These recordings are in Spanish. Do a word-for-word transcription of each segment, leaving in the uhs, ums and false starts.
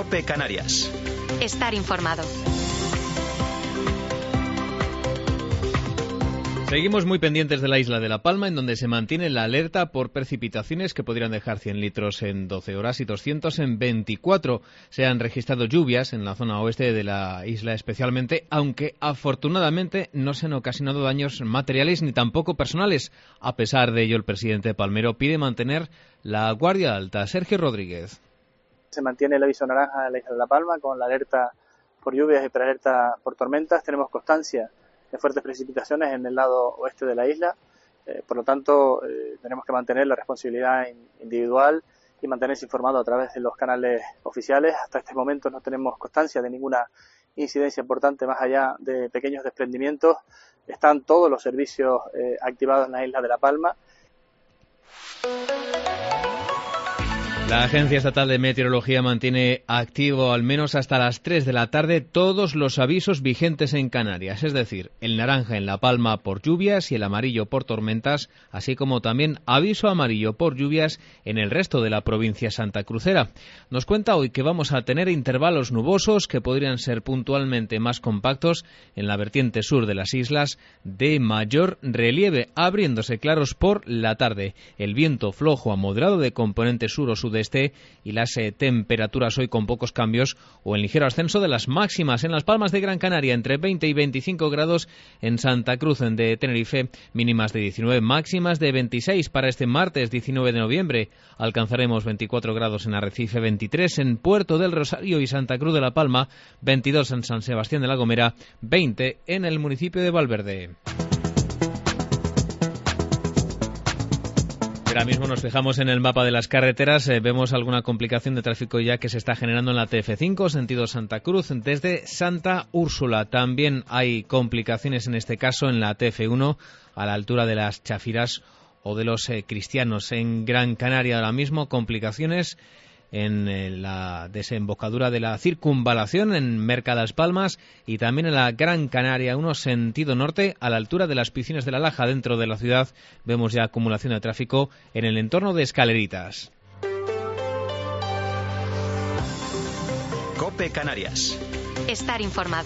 COPE Canarias. Estar informado. Seguimos muy pendientes de la isla de La Palma, en donde se mantiene la alerta por precipitaciones que podrían dejar cien litros en doce horas y doscientos en veinticuatro. Se han registrado lluvias en la zona oeste de la isla especialmente, aunque afortunadamente no se han ocasionado daños materiales ni tampoco personales. A pesar de ello, el presidente palmero pide mantener la guardia alta. Sergio Rodríguez. Se mantiene el aviso naranja en la isla de La Palma con la alerta por lluvias y prealerta por tormentas. Tenemos constancia de fuertes precipitaciones en el lado oeste de la isla, eh, por lo tanto eh, tenemos que mantener la responsabilidad individual y mantenerse informado a través de los canales oficiales. Hasta este momento no tenemos constancia de ninguna incidencia importante más allá de pequeños desprendimientos. Están todos los servicios eh, activados en la isla de La Palma. La Agencia Estatal de Meteorología mantiene activo al menos hasta las tres de la tarde todos los avisos vigentes en Canarias, es decir, el naranja en La Palma por lluvias y el amarillo por tormentas, así como también aviso amarillo por lluvias en el resto de la provincia santacrucera. Nos cuenta hoy que vamos a tener intervalos nubosos que podrían ser puntualmente más compactos en la vertiente sur de las islas de mayor relieve, abriéndose claros por la tarde. El viento flojo a moderado de componente sur o sudeste y las eh, temperaturas hoy con pocos cambios o en ligero ascenso de las máximas en Las Palmas de Gran Canaria, entre veinte y veinticinco grados, en Santa Cruz de Tenerife, mínimas de diecinueve, máximas de veintiséis para este martes diecinueve de noviembre. Alcanzaremos veinticuatro grados en Arrecife, veintitrés en Puerto del Rosario y Santa Cruz de La Palma, veintidós en San Sebastián de la Gomera, veinte en el municipio de Valverde. Ahora mismo nos fijamos en el mapa de las carreteras, eh, vemos alguna complicación de tráfico ya que se está generando en la T F cinco, sentido Santa Cruz, desde Santa Úrsula. También hay complicaciones en este caso en la T F uno, a la altura de las Chafiras o de los eh, Cristianos. En Gran Canaria ahora mismo complicaciones en la desembocadura de la circunvalación en Mercadas Palmas y también en la Gran Canaria uno sentido norte a la altura de las piscinas de la Laja. Dentro de la ciudad vemos ya acumulación de tráfico en el entorno de Escaleritas. COPE Canarias. Estar informado.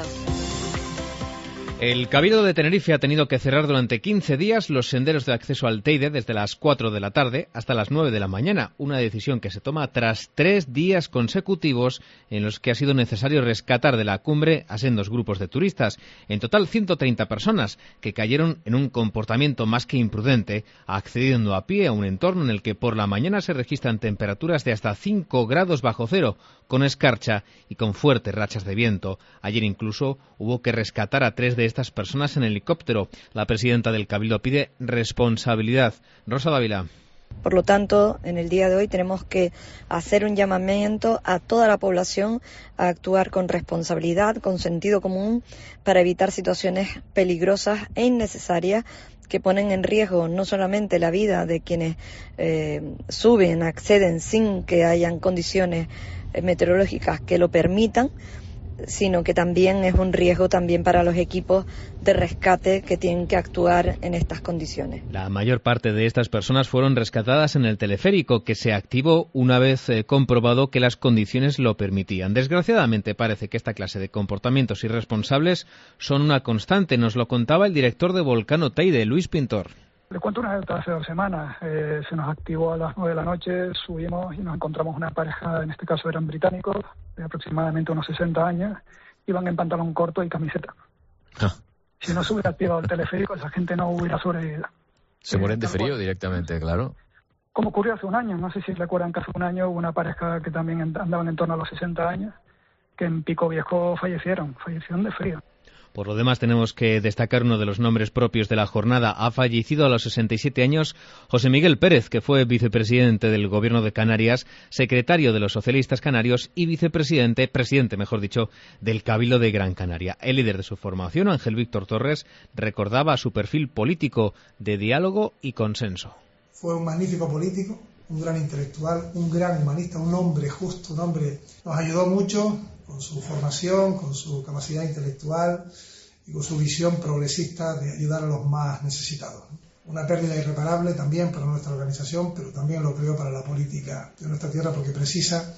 El Cabildo de Tenerife ha tenido que cerrar durante quince días los senderos de acceso al Teide desde las cuatro de la tarde hasta las nueve de la mañana, una decisión que se toma tras tres días consecutivos en los que ha sido necesario rescatar de la cumbre a sendos grupos de turistas. En total, ciento treinta personas que cayeron en un comportamiento más que imprudente, accediendo a pie a un entorno en el que por la mañana se registran temperaturas de hasta cinco grados bajo cero, con escarcha y con fuertes rachas de viento. Ayer incluso hubo que rescatar a tres de estas personas en helicóptero. La presidenta del Cabildo pide responsabilidad. Rosa Dávila. Por lo tanto, en el día de hoy tenemos que hacer un llamamiento a toda la población a actuar con responsabilidad, con sentido común, para evitar situaciones peligrosas e innecesarias que ponen en riesgo no solamente la vida de quienes eh, suben, acceden sin que hayan condiciones eh, meteorológicas que lo permitan, sino que también es un riesgo también para los equipos de rescate que tienen que actuar en estas condiciones. La mayor parte de estas personas fueron rescatadas en el teleférico, que se activó una vez eh, comprobado que las condiciones lo permitían. Desgraciadamente parece que esta clase de comportamientos irresponsables son una constante. Nos lo contaba el director de Volcano Teide, Luis Pintor. Le cuento una anécdota hace dos semanas. Eh, se nos activó a las nueve de la noche, subimos y nos encontramos una pareja, en este caso eran británicos, de aproximadamente unos sesenta años, iban en pantalón corto y camiseta. Ah. Si no se hubiera activado el teleférico, esa gente no hubiera sobrevivido. Se mueren de frío directamente, claro. Como ocurrió hace un año, no sé si recuerdan que hace un año hubo una pareja que también andaban en torno a los sesenta años, que en Pico Viejo fallecieron, fallecieron de frío. Por lo demás, tenemos que destacar uno de los nombres propios de la jornada. Ha fallecido a los sesenta y siete años José Miguel Pérez, que fue vicepresidente del Gobierno de Canarias, secretario de los socialistas canarios y vicepresidente, presidente, mejor dicho, del Cabildo de Gran Canaria. El líder de su formación, Ángel Víctor Torres, recordaba su perfil político de diálogo y consenso. Fue un magnífico político, un gran intelectual, un gran humanista, un hombre justo, un hombre que nos ayudó mucho con su formación, con su capacidad intelectual y con su visión progresista de ayudar a los más necesitados. Una pérdida irreparable también para nuestra organización, pero también lo creo para la política de nuestra tierra, porque precisa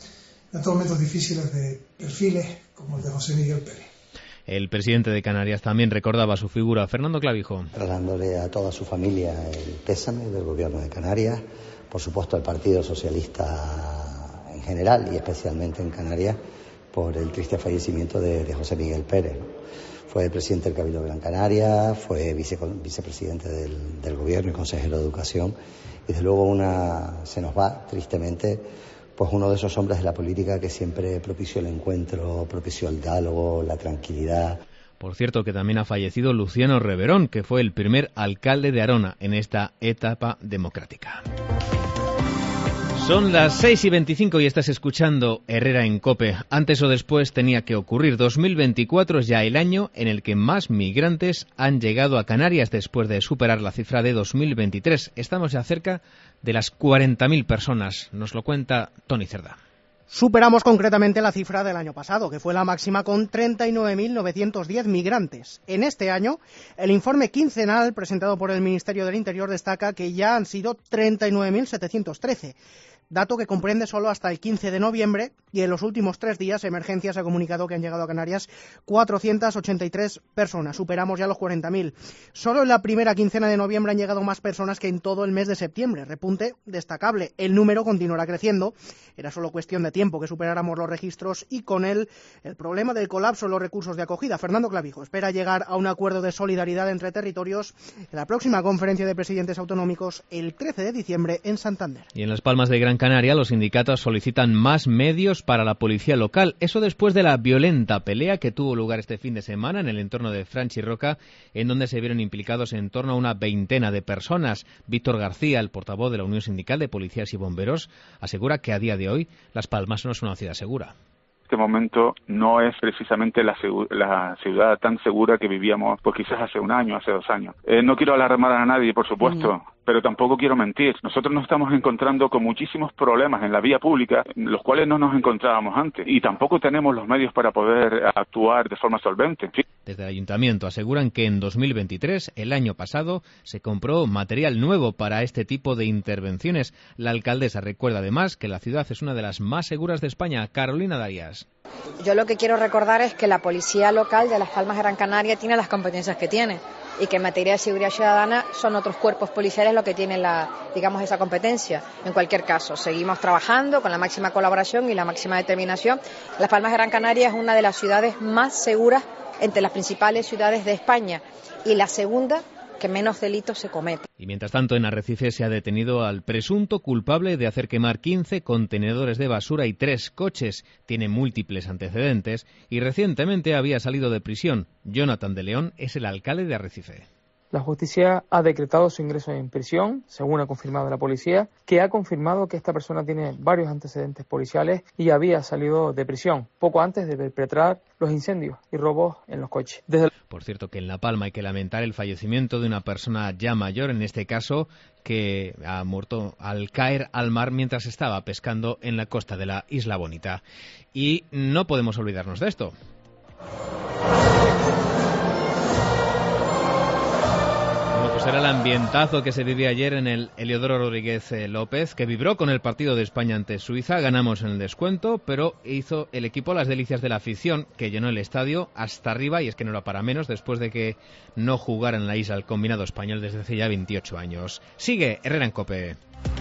en estos momentos difíciles de perfiles como el de José Miguel Pérez. El presidente de Canarias también recordaba su figura, Fernando Clavijo. Trasladándole a toda su familia el pésame del gobierno de Canarias, por supuesto al Partido Socialista en general y especialmente en Canarias, por el triste fallecimiento de, de José Miguel Pérez, ¿no? Fue presidente del Cabildo de Gran Canaria, fue vice, vicepresidente del, del gobierno y consejero de educación, y desde luego una, se nos va, tristemente, pues uno de esos hombres de la política que siempre propició el encuentro, propició el diálogo, la tranquilidad. Por cierto, que también ha fallecido Luciano Reverón, que fue el primer alcalde de Arona en esta etapa democrática. Son las seis y veinticinco y estás escuchando Herrera en COPE. Antes o después tenía que ocurrir. dos mil veinticuatro es ya el año en el que más migrantes han llegado a Canarias después de superar la cifra de dos mil veintitrés. Estamos ya cerca de las cuarenta mil personas. Nos lo cuenta Tony Cerdá. Superamos concretamente la cifra del año pasado, que fue la máxima con treinta y nueve mil novecientos diez migrantes. En este año, el informe quincenal presentado por el Ministerio del Interior destaca que ya han sido treinta y nueve mil setecientos trece. Dato que comprende solo hasta el quince de noviembre, y en los últimos tres días Emergencias ha comunicado que han llegado a Canarias cuatrocientas ochenta y tres personas. Superamos ya los cuarenta mil. Solo en la primera quincena de noviembre han llegado más personas que en todo el mes de septiembre. Repunte destacable. El número continuará creciendo. Era solo cuestión de tiempo que superáramos los registros y con él el problema del colapso en los recursos de acogida. Fernando Clavijo espera llegar a un acuerdo de solidaridad entre territorios en la próxima conferencia de presidentes autonómicos el trece de diciembre en Santander. Y en Las Palmas de Gran Canaria, los sindicatos solicitan más medios para la policía local. Eso después de la violenta pelea que tuvo lugar este fin de semana en el entorno de Franchirroca, en donde se vieron implicados en torno a una veintena de personas. Víctor García, el portavoz de la Unión Sindical de Policías y Bomberos, asegura que a día de hoy Las Palmas no es una ciudad segura. Este momento no es precisamente la, la ciudad tan segura que vivíamos pues quizás hace un año, hace dos años. Eh, no quiero alarmar a nadie, por supuesto, mm. pero tampoco quiero mentir. Nosotros nos estamos encontrando con muchísimos problemas en la vía pública, los cuales no nos encontrábamos antes, y tampoco tenemos los medios para poder actuar de forma solvente. ¿Sí? Desde el Ayuntamiento aseguran que en dos mil veintitrés, el año pasado, se compró material nuevo para este tipo de intervenciones. La alcaldesa recuerda además que la ciudad es una de las más seguras de España. Carolina Darias. Yo lo que quiero recordar es que la policía local de Las Palmas de Gran Canaria tiene las competencias que tiene y que en materia de seguridad ciudadana son otros cuerpos policiales los que tienen la, digamos, esa competencia. En cualquier caso, seguimos trabajando con la máxima colaboración y la máxima determinación. Las Palmas de Gran Canaria es una de las ciudades más seguras entre las principales ciudades de España y la segunda que menos delitos se cometen. Y mientras tanto, en Arrecife se ha detenido al presunto culpable de hacer quemar quince contenedores de basura y tres coches. Tiene múltiples antecedentes y recientemente había salido de prisión. Jonathan de León es el alcalde de Arrecife. La justicia ha decretado su ingreso en prisión, según ha confirmado la policía, que ha confirmado que esta persona tiene varios antecedentes policiales y había salido de prisión poco antes de perpetrar los incendios y robos en los coches. Desde el... Por cierto, que en La Palma hay que lamentar el fallecimiento de una persona ya mayor, en este caso, que ha muerto al caer al mar mientras estaba pescando en la costa de la Isla Bonita. Y no podemos olvidarnos de esto. Era el ambientazo que se vivía ayer en el Heliodoro Rodríguez López, que vibró con el partido de España ante Suiza. Ganamos en el descuento, pero hizo el equipo las delicias de la afición, que llenó el estadio hasta arriba, y es que no era para menos, después de que no jugara en la isla el combinado español desde hace ya veintiocho años. Sigue Herrera en COPE.